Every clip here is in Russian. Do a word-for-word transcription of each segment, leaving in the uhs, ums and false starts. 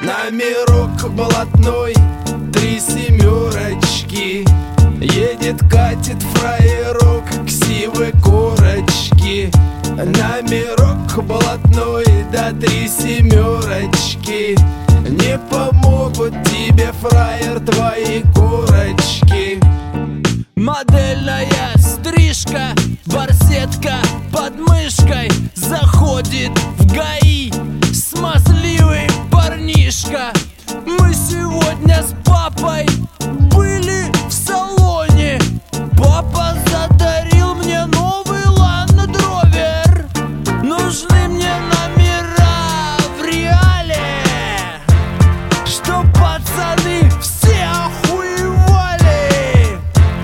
Номерок блатной, три семерочки. Едет, катит фраерок, ксивы корочки. Номерок блатной, да три семерочки. Не помогут тебе, фраер, твои корочки. Модельная стрижка, барсетка под мышкой. Заходит в ГАИ смазливый парнишка. Мы сегодня с папой были в салоне. Папа задарил мне новый Land Rover. Нужны мне номера в реале, чтоб пацаны все охуевали.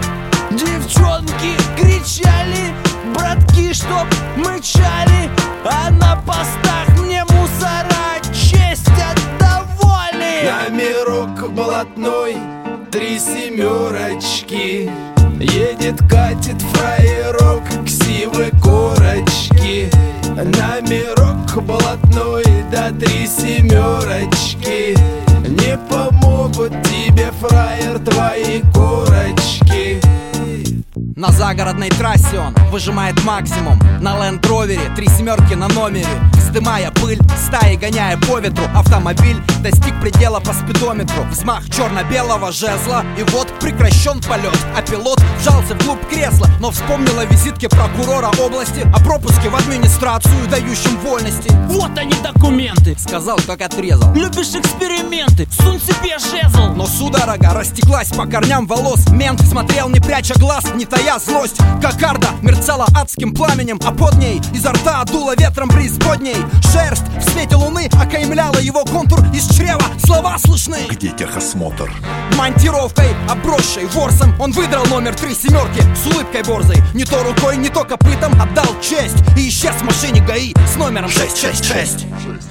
Девчонки кричали, братки, чтоб мычали, а на постах мне мусора честь отдавали. Номерок блатной, три семерочки. Едет, катит фраерок, ксивы корочки. Номерок блатной, да три семерочки. Не помогут тебе, фраер, твои корочки. На загородной трассе он выжимает максимум. На Land Ровере три семерки на номере. Вздымая пыль, стаи гоняя по ветру. Автомобиль достиг предела по спидометру. Взмах черно-белого жезла, и вот прекращен полет. А пилот вжался вглубь кресла, но вспомнил о визитке прокурора области, о пропуске в администрацию, дающем вольности. Вот они документы, сказал, как отрезал. Любишь эксперименты, сунь себе жезл. Но судорога растеклась по корням волос. Мент смотрел, не пряча глаз, не тая злость. Кокарда мерцала адским пламенем, а под ней изо рта дуло ветром преисподней. Шерсть в свете луны окаймляла его контур. Из чрева слова слышны: где техосмотр? Монтировкой, обросшей ворсом, он выдрал номер три семерки с улыбкой борзой. Не то рукой, не то копытом отдал честь и исчез в машине ГАИ с номером шесть шесть шесть.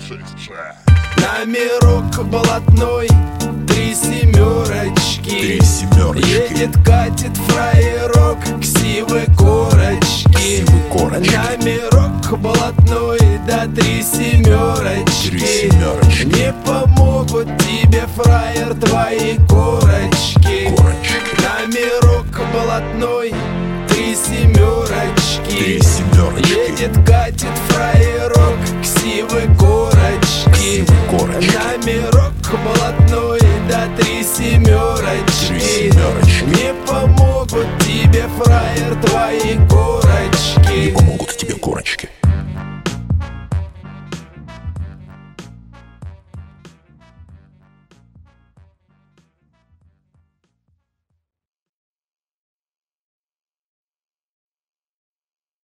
Номерок блатной, три семерочки. Три семерочки. Едет, катит фраерок, ксивы корочки. Ксивы корочки. Номерок блатной, да три семерочки. Три семерочки. Не помогут тебе, фраер, твои корочки. Корочки. Номерок блатной, три семерочки. Три семерочки. Едет, катит фраерок, ксивы корочки. Ксивы корочки. Номерок блатной, да три семерочки. Три семерочки. Не помогут тебе, фраер, твои корочки. Не помогут тебе корочки.